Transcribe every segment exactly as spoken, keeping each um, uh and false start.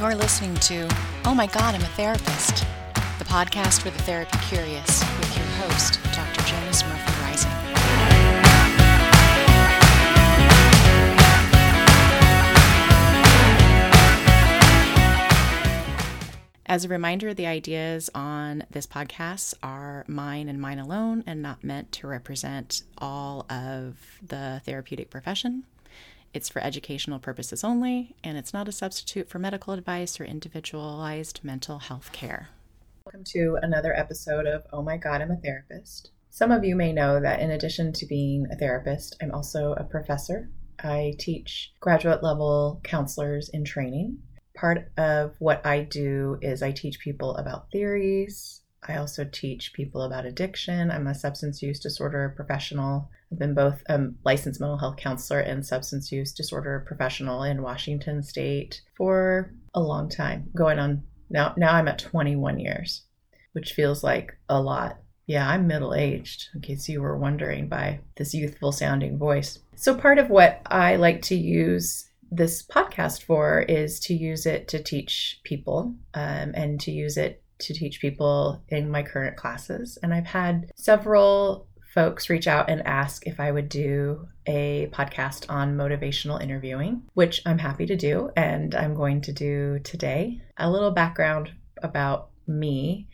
You're listening to Oh My God, I'm a Therapist, the podcast for the therapy curious with your host, Doctor Jonas Murphy-Rising. As a reminder, the ideas on this podcast are mine and mine alone and not meant to represent all of the therapeutic profession. It's for educational purposes only, and it's not a substitute for medical advice or individualized mental health care. Welcome to another episode of Oh My God, I'm a Therapist. Some of you may know that in addition to being a therapist, I'm also a professor. I teach graduate level counselors in training. Part of what I do is I teach people about theories. I also teach people about addiction. I'm a substance use disorder professional. I've been both a licensed mental health counselor and substance use disorder professional in Washington State for a long time, going on now. Now I'm at twenty-one years, which feels like a lot. Yeah, I'm middle-aged, in case you were wondering by this youthful sounding voice. So part of what I like to use this podcast for is to use it to teach people um, and to use it to teach people in my current classes. And I've had several folks reach out and ask if I would do a podcast on motivational interviewing, which I'm happy to do, and I'm going to do today. A little background about me.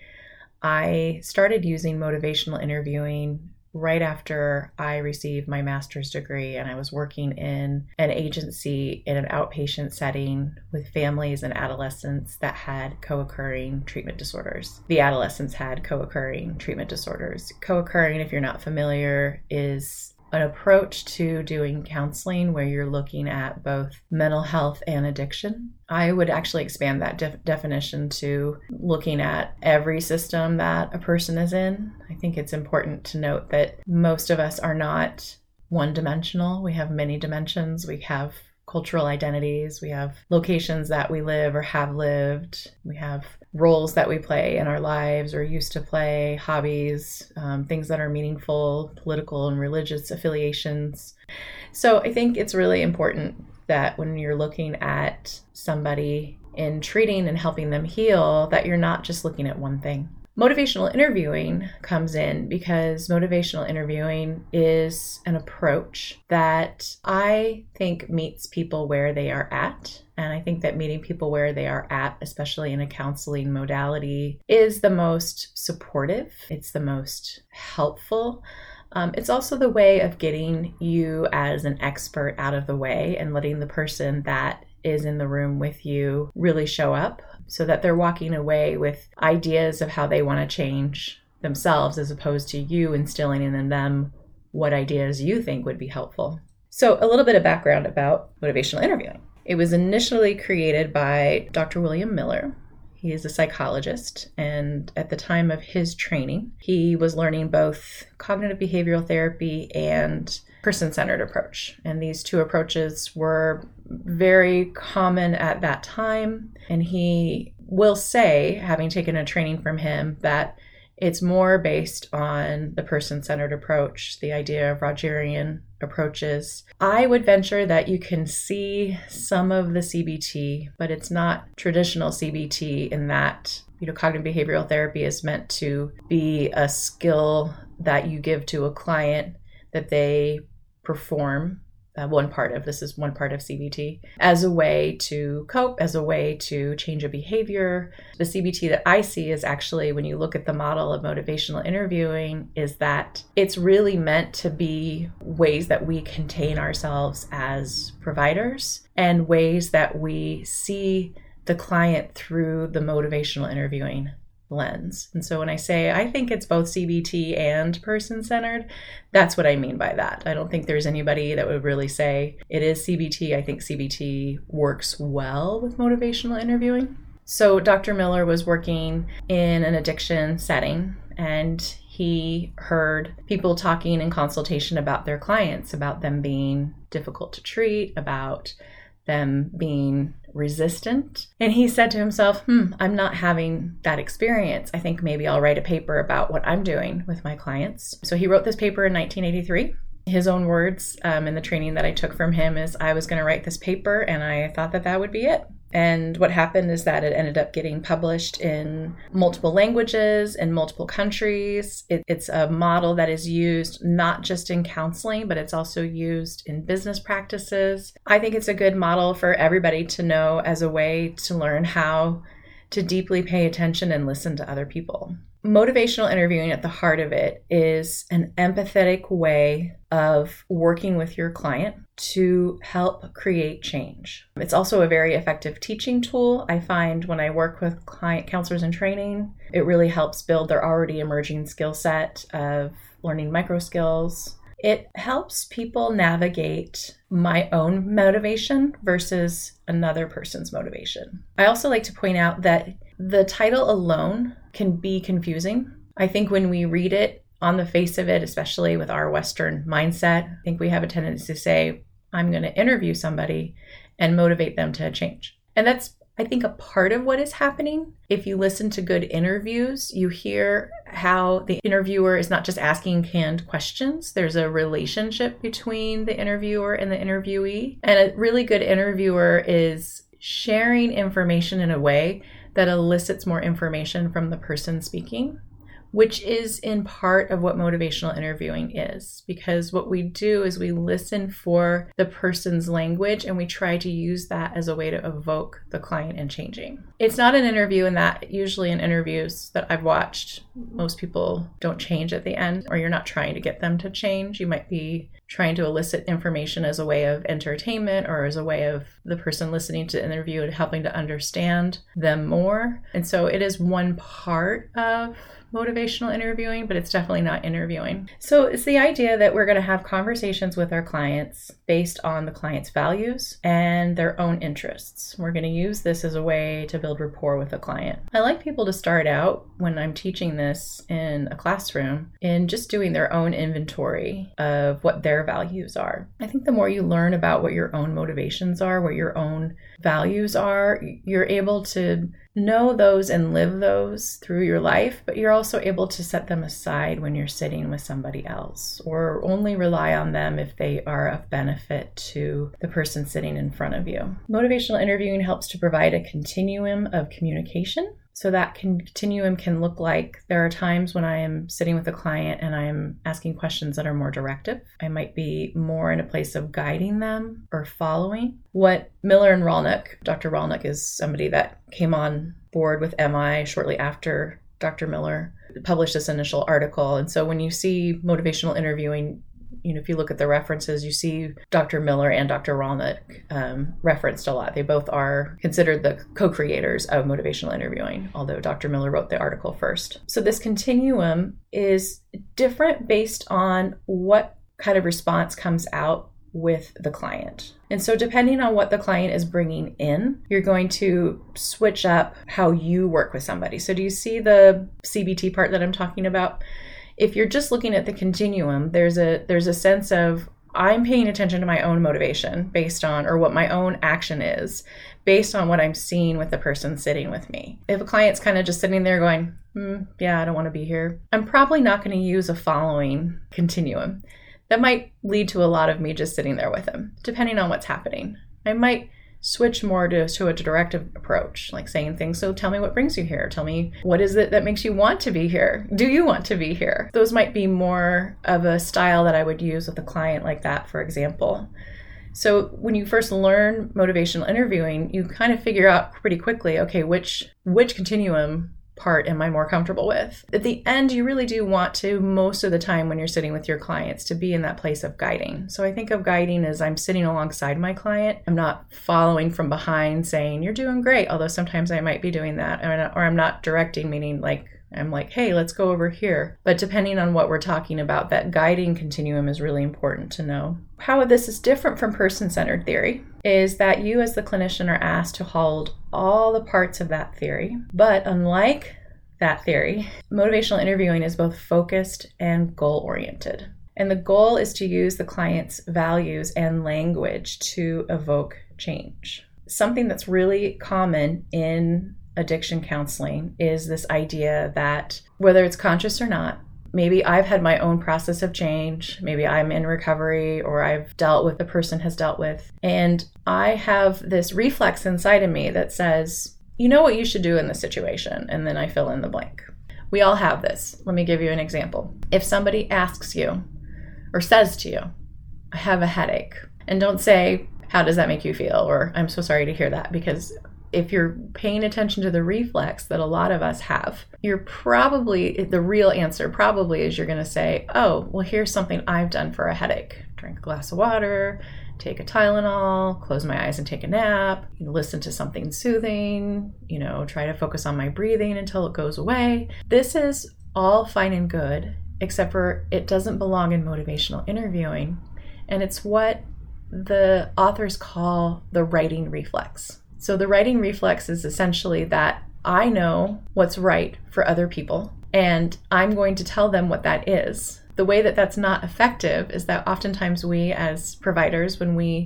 I started using motivational interviewing right after I received my master's degree, and I was working in an agency in an outpatient setting with families and adolescents that had co-occurring treatment disorders. The adolescents had co-occurring treatment disorders. Co-occurring, if you're not familiar, is an approach to doing counseling where you're looking at both mental health and addiction. I would actually expand that def- definition to looking at every system that a person is in. I think it's important to note that most of us are not one-dimensional. We have many dimensions. We have cultural identities. We have locations that we live or have lived. We have roles that we play in our lives or used to play, hobbies, um, things that are meaningful, political and religious affiliations. So I think it's really important that when you're looking at somebody in treating and helping them heal, that you're not just looking at one thing. Motivational interviewing comes in because motivational interviewing is an approach that I think meets people where they are at. And I think that meeting people where they are at, especially in a counseling modality, is the most supportive. It's the most helpful. Um, it's also the way of getting you as an expert out of the way and letting the person that is in the room with you really show up so that they're walking away with ideas of how they want to change themselves as opposed to you instilling in them what ideas you think would be helpful. So a little bit of background about motivational interviewing. It was initially created by Doctor William Miller. He is a psychologist, and at the time of his training, he was learning both cognitive behavioral therapy and person-centered approach. And these two approaches were very common at that time. And he will say, having taken a training from him, that it's more based on the person-centered approach, the idea of Rogerian approaches. I would venture that you can see some of the C B T, but it's not traditional C B T in that, you know, cognitive behavioral therapy is meant to be a skill that you give to a client that they perform. Uh, one part of this is one part of C B T as a way to cope, as a way to change a behavior. The C B T that I see is actually, when you look at the model of motivational interviewing, is that it's really meant to be ways that we contain ourselves as providers and ways that we see the client through the motivational interviewing lens. And so when I say I think it's both C B T and person-centered, that's what I mean by that. I don't think there's anybody that would really say it is C B T. I think C B T works well with motivational interviewing. So Doctor Miller was working in an addiction setting, and he heard people talking in consultation about their clients, about them being difficult to treat, about them being resistant. And he said to himself, hmm, I'm not having that experience. I think maybe I'll write a paper about what I'm doing with my clients. So he wrote this paper in nineteen eighty-three. His own words um, in the training that I took from him is, I was going to write this paper and I thought that that would be it. And what happened is that it ended up getting published in multiple languages in multiple countries. It, it's a model that is used not just in counseling, but it's also used in business practices. I think it's a good model for everybody to know as a way to learn how to deeply pay attention and listen to other people. Motivational interviewing at the heart of it is an empathetic way of working with your client to help create change. It's also a very effective teaching tool. I find when I work with client counselors in training, it really helps build their already emerging skill set of learning micro skills. It helps people navigate my own motivation versus another person's motivation. I also like to point out that the title alone can be confusing. I think when we read it on the face of it, especially with our Western mindset, I think we have a tendency to say, I'm going to interview somebody and motivate them to change. And that's, I think, a part of what is happening. If you listen to good interviews, you hear how the interviewer is not just asking canned questions. There's a relationship between the interviewer and the interviewee. And a really good interviewer is sharing information in a way that elicits more information from the person speaking, which is in part of what motivational interviewing is. Because what we do is we listen for the person's language and we try to use that as a way to evoke the client in changing. It's not an interview in that usually in interviews that I've watched, most people don't change at the end, or you're not trying to get them to change. You might be trying to elicit information as a way of entertainment or as a way of the person listening to the interview and helping to understand them more. And so it is one part of motivational interviewing, but it's definitely not interviewing. So it's the idea that we're going to have conversations with our clients based on the client's values and their own interests. We're going to use this as a way to build rapport with the client. I like people to start out when I'm teaching this in a classroom in just doing their own inventory of what their values are. I think the more you learn about what your own motivations are, what your own values are, you're able to know those and live those through your life, but you're also able to set them aside when you're sitting with somebody else, or only rely on them if they are of benefit to the person sitting in front of you. Motivational interviewing helps to provide a continuum of communication. So that continuum can look like there are times when I am sitting with a client and I am asking questions that are more directive. I might be more in a place of guiding them or following. What Miller and Rollnick, Doctor Rollnick is somebody that came on board with M I shortly after Doctor Miller published this initial article. And so when you see motivational interviewing, you know, if you look at the references, you see Doctor Miller and Doctor Rollnick um, referenced a lot. They both are considered the co-creators of motivational interviewing, although Doctor Miller wrote the article first. So this continuum is different based on what kind of response comes out with the client. And so depending on what the client is bringing in, you're going to switch up how you work with somebody. So do you see the C B T part that I'm talking about? If you're just looking at the continuum, there's a there's a sense of I'm paying attention to my own motivation based on, or what my own action is based on what I'm seeing with the person sitting with me. If a client's kind of just sitting there going, hmm, yeah, I don't want to be here, I'm probably not going to use a following continuum. That might lead to a lot of me just sitting there with them, depending on what's happening. I might switch more to, to a directive approach, like saying things, so tell me what brings you here. Tell me, what is it that makes you want to be here? Do you want to be here? Those might be more of a style that I would use with a client like that, for example. So when you first learn motivational interviewing, you kind of figure out pretty quickly, okay, which which continuum part am I more comfortable with? At the end, you really do want to, most of the time when you're sitting with your clients, to be in that place of guiding. So I think of guiding as I'm sitting alongside my client. I'm not following from behind saying, you're doing great, although sometimes I might be doing that. Or I'm not directing, meaning like, I'm like, hey, let's go over here. But depending on what we're talking about, that guiding continuum is really important to know. How this is different from person-centered theory is that you as the clinician are asked to hold all the parts of that theory. But unlike that theory, motivational interviewing is both focused and goal-oriented. And the goal is to use the client's values and language to evoke change. Something that's really common in addiction counseling is this idea that whether it's conscious or not, maybe I've had my own process of change. Maybe I'm in recovery, or I've dealt with the person has dealt with. And I have this reflex inside of me that says, you know what you should do in this situation. And then I fill in the blank. We all have this. Let me give you an example. If somebody asks you or says to you, I have a headache, and don't say, how does that make you feel? Or I'm so sorry to hear that, because if you're paying attention to the reflex that a lot of us have, you're probably, the real answer probably is you're going to say, oh, well, here's something I've done for a headache. Drink a glass of water, take a Tylenol, close my eyes and take a nap, listen to something soothing, you know, try to focus on my breathing until it goes away. This is all fine and good, except for it doesn't belong in motivational interviewing. And it's what the authors call the writing reflex. So the writing reflex is essentially that I know what's right for other people, and I'm going to tell them what that is. The way that that's not effective is that oftentimes we as providers, when we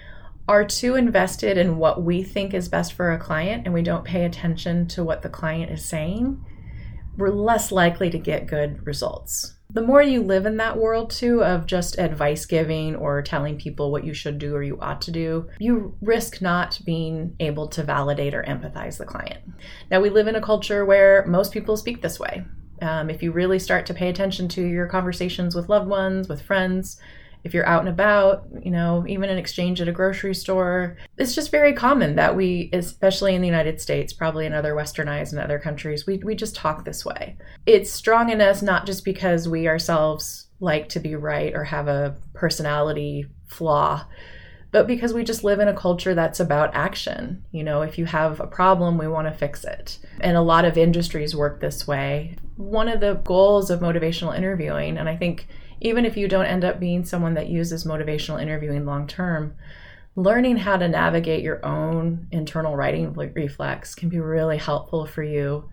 are too invested in what we think is best for a client and we don't pay attention to what the client is saying, we're less likely to get good results. The more you live in that world too of just advice giving or telling people what you should do or you ought to do, you risk not being able to validate or empathize the client. Now, we live in a culture where most people speak this way. Um, if you really start to pay attention to your conversations with loved ones, with friends, if you're out and about, you know, even an exchange at a grocery store, it's just very common that we, especially in the United States, probably in other westernized and other countries, we, we just talk this way. It's strong in us, not just because we ourselves like to be right or have a personality flaw, but because we just live in a culture that's about action. You know, if you have a problem, we want to fix it. And a lot of industries work this way. One of the goals of motivational interviewing, and I think even if you don't end up being someone that uses motivational interviewing long term, learning how to navigate your own internal writing reflex can be really helpful for you.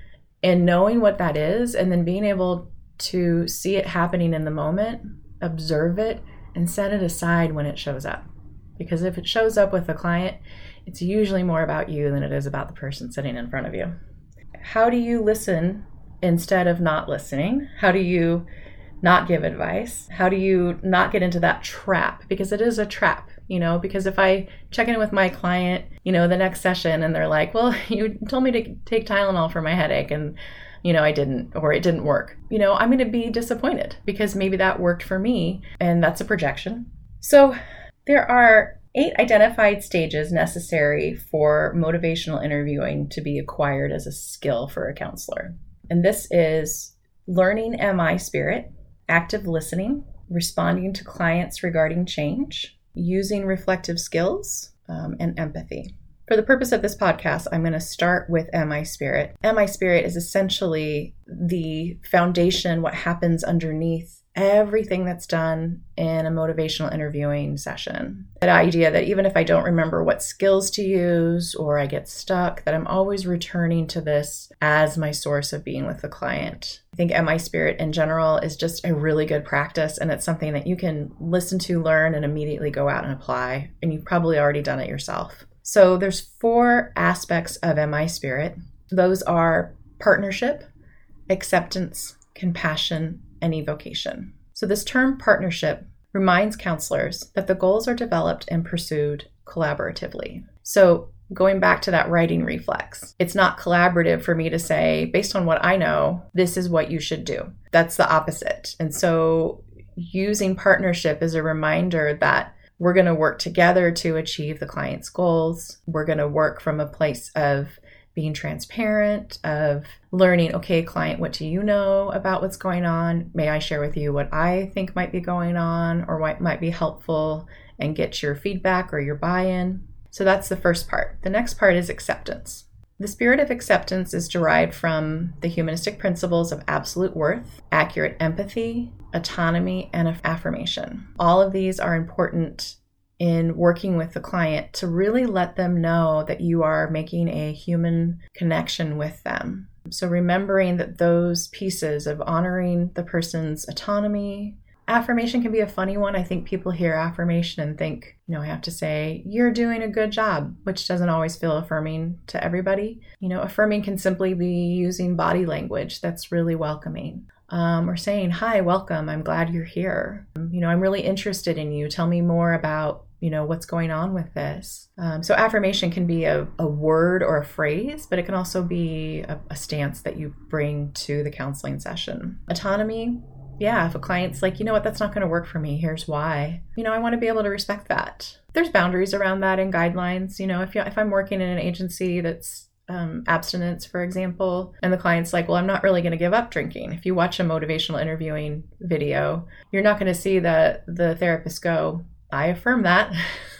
And knowing what that is, and then being able to see it happening in the moment, observe it, and set it aside when it shows up. Because if it shows up with a client, it's usually more about you than it is about the person sitting in front of you. How do you listen instead of not listening? How do you not give advice? How do you not get into that trap? Because it is a trap, you know, because if I check in with my client, you know, the next session and they're like, well, you told me to take Tylenol for my headache and, you know, I didn't, or it didn't work, you know, I'm going to be disappointed because maybe that worked for me, and that's a projection. So there are eight identified stages necessary for motivational interviewing to be acquired as a skill for a counselor. And this is learning M I spirit, active listening, responding to clients regarding change, using reflective skills, um, and empathy. For the purpose of this podcast, I'm going to start with M I spirit. M I spirit is essentially the foundation, what happens underneath everything that's done in a motivational interviewing session. That idea that even if I don't remember what skills to use or I get stuck, that I'm always returning to this as my source of being with the client. I think M I spirit in general is just a really good practice, and it's something that you can listen to, learn, and immediately go out and apply. And you've probably already done it yourself. So there's four aspects of M I spirit. Those are partnership, acceptance, compassion, and evocation. So this term partnership reminds counselors that the goals are developed and pursued collaboratively. So going back to that writing reflex, it's not collaborative for me to say, based on what I know, this is what you should do. That's the opposite. And so using partnership is a reminder that we're going to work together to achieve the client's goals. We're going to work from a place of being transparent, of learning, okay, client, what do you know about what's going on? May I share with you what I think might be going on or what might be helpful, and get your feedback or your buy-in? So that's the first part. The next part is acceptance. The spirit of acceptance is derived from the humanistic principles of absolute worth, accurate empathy, autonomy, and affirmation. All of these are important in working with the client to really let them know that you are making a human connection with them. So remembering that those pieces of honoring the person's autonomy, affirmation can be a funny one. I think people hear affirmation and think, you know, I have to say, you're doing a good job, which doesn't always feel affirming to everybody. You know, affirming can simply be using body language that's really welcoming. um, or saying, hi, welcome, I'm glad you're here. You know, I'm really interested in you. Tell me more about, you know, what's going on with this. Um, so affirmation can be a, a word or a phrase, but it can also be a, a stance that you bring to the counseling session. Autonomy. Yeah, if a client's like, you know what, that's not going to work for me, here's why. You know, I want to be able to respect that. There's boundaries around that and guidelines. You know, if you, if I'm working in an agency that's um, abstinence, for example, and the client's like, well, I'm not really going to give up drinking. If you watch a motivational interviewing video, you're not going to see the, the therapist go, I affirm that.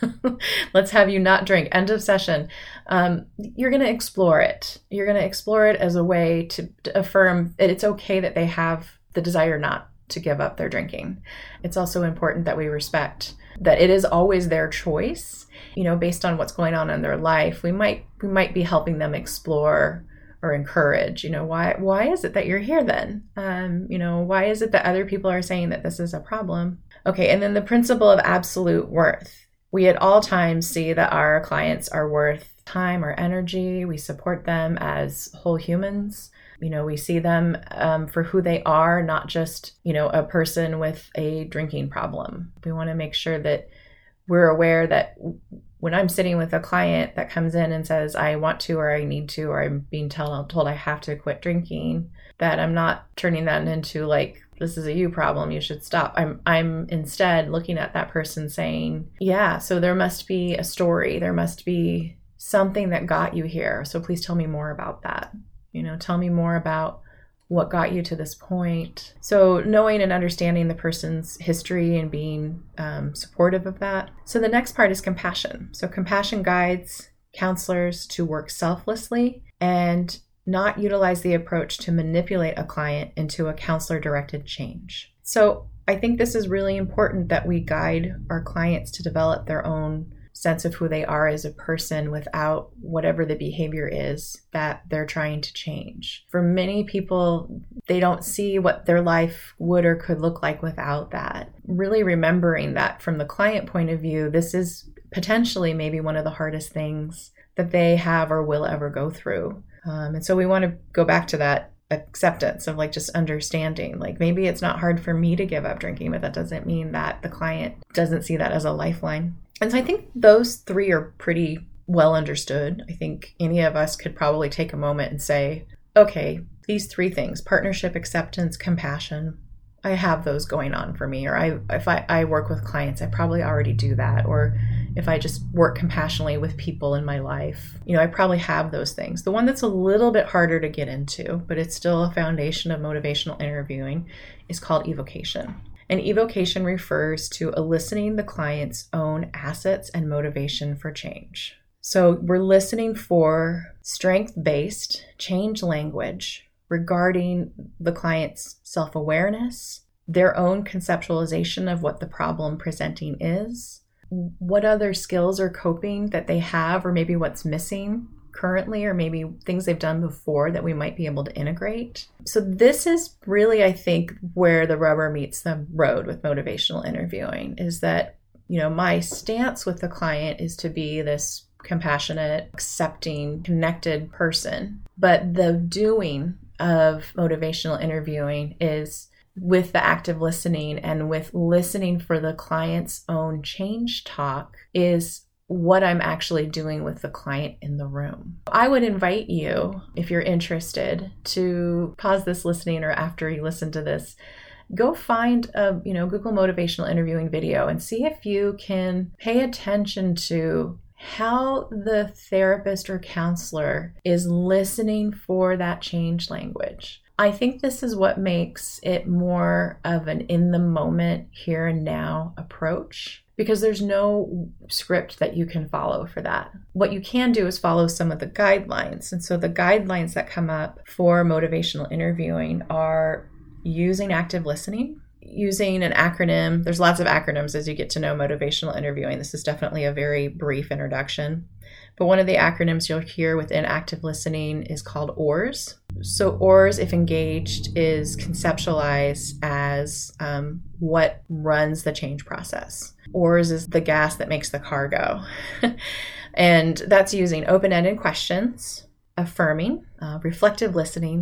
Let's have you not drink. End of session. Um, you're going to explore it. You're going to explore it as a way to, to affirm that it's okay that they have the desire not to give up their drinking. It's also important that we respect that it is always their choice, you know, based on what's going on in their life. We might we might be helping them explore or encourage, you know, why why is it that you're here then? Um, you know, why is it that other people are saying that this is a problem? Okay, and then the principle of absolute worth. We at all times see that our clients are worth time or energy. We support them as whole humans. You know, we see them um, for who they are, not just, you know, a person with a drinking problem. We want to make sure that we're aware that when I'm sitting with a client that comes in and says, I want to, or I need to, or I'm being told, told I have to quit drinking, that I'm not turning that into like, this is a you problem, you should stop. I'm I'm instead looking at that person saying, yeah, so there must be a story. There must be something that got you here. So please tell me more about that. You know, tell me more about what got you to this point. So knowing and understanding the person's history and being um, supportive of that. So the next part is compassion. So compassion guides counselors to work selflessly and not utilize the approach to manipulate a client into a counselor-directed change. So I think this is really important that we guide our clients to develop their own sense of who they are as a person without whatever the behavior is that they're trying to change. For many people, they don't see what their life would or could look like without that. Really remembering that from the client point of view, this is potentially maybe one of the hardest things that they have or will ever go through. Um, and so we want to go back to that acceptance of like just understanding, like maybe it's not hard for me to give up drinking, but that doesn't mean that the client doesn't see that as a lifeline. And so I think those three are pretty well understood. I think any of us could probably take a moment and say, okay, these three things, partnership, acceptance, compassion, I have those going on for me. Or I, if I, I work with clients, I probably already do that. Or if I just work compassionately with people in my life, you know, I probably have those things. The one that's a little bit harder to get into, but it's still a foundation of motivational interviewing, is called evocation. And evocation refers to eliciting the client's own assets and motivation for change. So we're listening for strength-based change language regarding the client's self-awareness, their own conceptualization of what the problem presenting is, what other skills or coping that they have, or maybe what's missing currently, or maybe things they've done before that we might be able to integrate. So this is really, I think, where the rubber meets the road with motivational interviewing, is that, you know, my stance with the client is to be this compassionate, accepting, connected person. But the doing of motivational interviewing is with the active listening, and with listening for the client's own change talk is what I'm actually doing with the client in the room. I would invite you, if you're interested, to pause this listening, or after you listen to this, go find a, you know, Google motivational interviewing video and see if you can pay attention to how the therapist or counselor is listening for that change language. I think this is what makes it more of an in the moment, here and now approach, because there's no script that you can follow for that. What you can do is follow some of the guidelines. And so the guidelines that come up for motivational interviewing are using active listening, using an acronym. There's lots of acronyms as you get to know motivational interviewing. This is definitely a very brief introduction. But one of the acronyms you'll hear within active listening is called O A R S. So O A R S, if engaged, is conceptualized as um, what runs the change process. O A R S is the gas that makes the car go. And that's using open-ended questions, affirming, uh, reflective listening,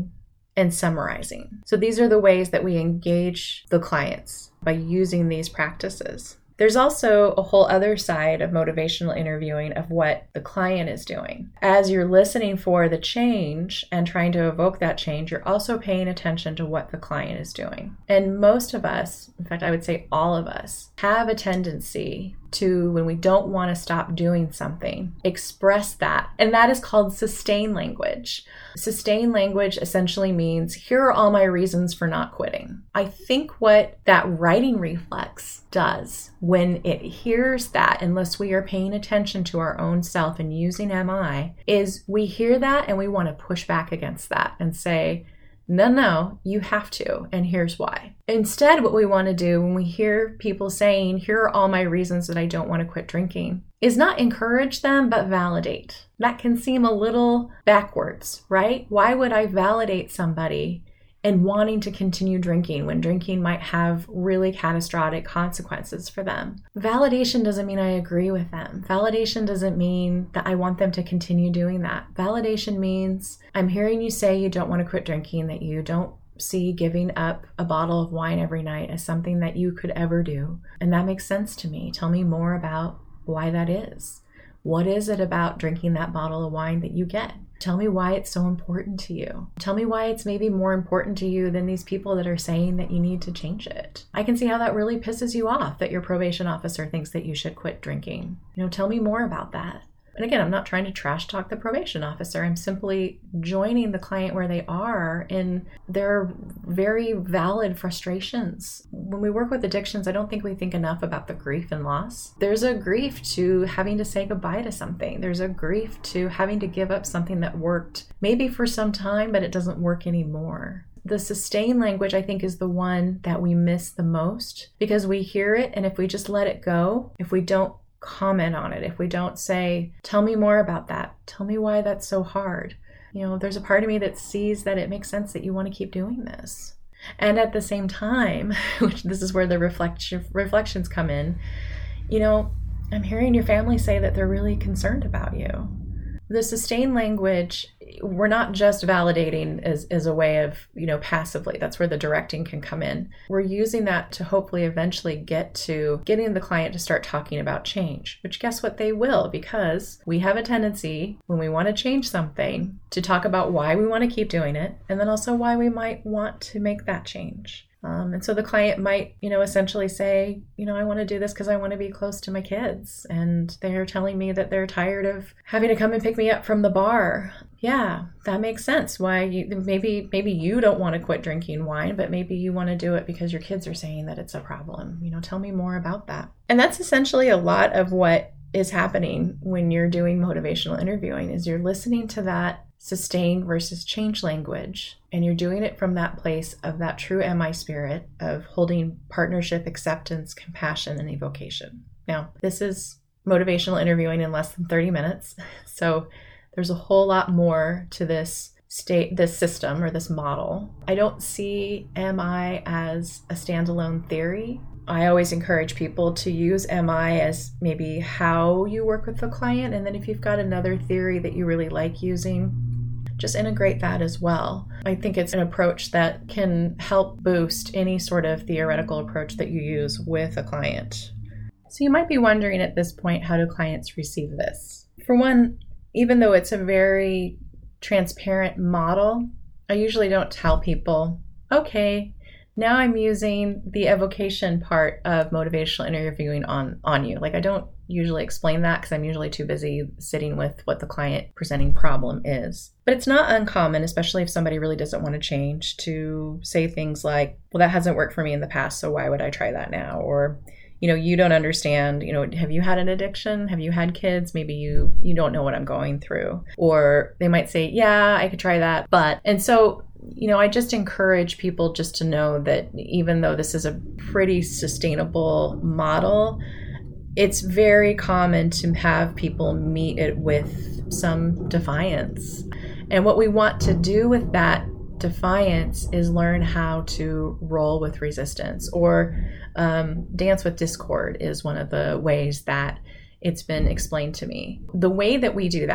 and summarizing. So these are the ways that we engage the clients by using these practices. There's also a whole other side of motivational interviewing of what the client is doing. As you're listening for the change and trying to evoke that change, you're also paying attention to what the client is doing. And most of us, in fact, I would say all of us, have a tendency to, when we don't want to stop doing something, express that. And that is called sustain language. Sustain language essentially means, here are all my reasons for not quitting. I think what that writing reflex does when it hears that, unless we are paying attention to our own self and using M I, is we hear that and we want to push back against that and say, no, no, you have to, and here's why. Instead, what we want to do when we hear people saying, here are all my reasons that I don't want to quit drinking, is not encourage them, but validate. That can seem a little backwards, right? Why would I validate somebody and wanting to continue drinking when drinking might have really catastrophic consequences for them? Validation doesn't mean I agree with them. Validation doesn't mean that I want them to continue doing that. Validation means I'm hearing you say you don't want to quit drinking, that you don't see giving up a bottle of wine every night as something that you could ever do. And that makes sense to me. Tell me more about why that is. What is it about drinking that bottle of wine that you get? Tell me why it's so important to you. Tell me why it's maybe more important to you than these people that are saying that you need to change it. I can see how that really pisses you off that your probation officer thinks that you should quit drinking. You know, tell me more about that. And again, I'm not trying to trash talk the probation officer. I'm simply joining the client where they are in their very valid frustrations. When we work with addictions, I don't think we think enough about the grief and loss. There's a grief to having to say goodbye to something. There's a grief to having to give up something that worked maybe for some time, but it doesn't work anymore. The sustain language, I think, is the one that we miss the most because we hear it, and if we just let it go, if we don't comment on it, if we don't say, tell me more about that, tell me why that's so hard. You know, there's a part of me that sees that it makes sense that you want to keep doing this. And at the same time, which this is where the reflection, reflections come in, you know, I'm hearing your family say that they're really concerned about you. The sustain language, we're not just validating as, as a way of, you know, passively. That's where the directing can come in. We're using that to hopefully eventually get to getting the client to start talking about change, which guess what, they will, because we have a tendency when we want to change something to talk about why we want to keep doing it, and then also why we might want to make that change. Um, and so the client might, you know, essentially say, you know, I want to do this because I want to be close to my kids. And they're telling me that they're tired of having to come and pick me up from the bar. Yeah, that makes sense. Why you, maybe, maybe you don't want to quit drinking wine, but maybe you want to do it because your kids are saying that it's a problem. You know, tell me more about that. And that's essentially a lot of what is happening when you're doing motivational interviewing is you're listening to that sustain versus change language. And you're doing it from that place of that true M I spirit of holding partnership, acceptance, compassion, and evocation. Now, this is motivational interviewing in less than thirty minutes. So there's a whole lot more to this state, this system or this model. I don't see M I as a standalone theory. I always encourage people to use M I as maybe how you work with the client. And then if you've got another theory that you really like using, just integrate that as well. I think it's an approach that can help boost any sort of theoretical approach that you use with a client. So you might be wondering at this point, how do clients receive this? For one, even though it's a very transparent model, I usually don't tell people, okay, now I'm using the evocation part of motivational interviewing on, on you. Like I don't usually explain that because I'm usually too busy sitting with what the client presenting problem is. But it's not uncommon, especially if somebody really doesn't want to change, to say things like, well, that hasn't worked for me in the past, so why would I try that now? Or, you know, you don't understand, you know, have you had an addiction? Have you had kids? Maybe you, you don't know what I'm going through. Or they might say, yeah, I could try that, but, and so, you know, I just encourage people just to know that even though this is a pretty sustainable model, it's very common to have people meet it with some defiance. And what we want to do with that defiance is learn how to roll with resistance, or um, dance with discord is one of the ways that it's been explained to me. The way that we do that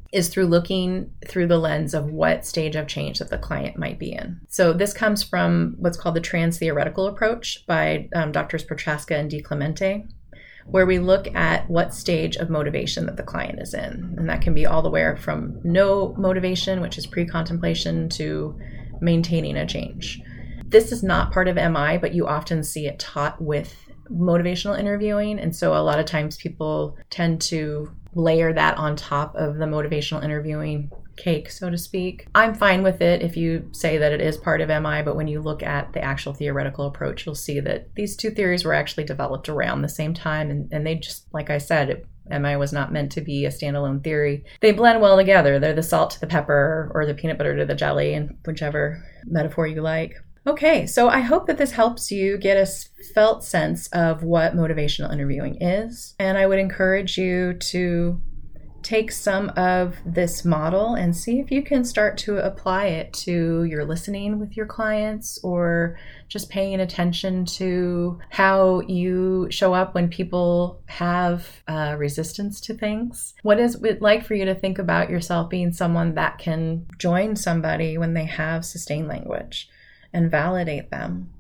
is through looking through the lens of what stage of change that the client might be in. So this comes from what's called the trans-theoretical approach by um, Doctors Prochaska and DiClemente, where we look at what stage of motivation that the client is in. And that can be all the way from no motivation, which is pre-contemplation, to maintaining a change. This is not part of M I, but you often see it taught with motivational interviewing. And so a lot of times people tend to layer that on top of the motivational interviewing cake, so to speak. I'm fine with it if you say that it is part of M I, but when you look at the actual theoretical approach, you'll see that these two theories were actually developed around the same time. And, and they just, like I said, it, M I was not meant to be a standalone theory. They blend well together. They're the salt to the pepper, or the peanut butter to the jelly, and whichever metaphor you like. Okay, so I hope that this helps you get a felt sense of what motivational interviewing is. And I would encourage you to take some of this model and see if you can start to apply it to your listening with your clients, or just paying attention to how you show up when people have uh, resistance to things. What is it like for you to think about yourself being someone that can join somebody when they have sustained language and validate them?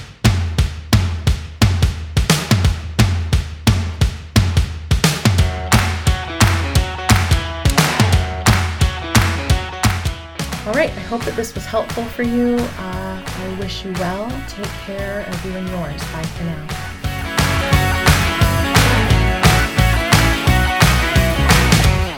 All right, I hope that this was helpful for you. Uh, I wish you well. Take care of you and yours. Bye for now.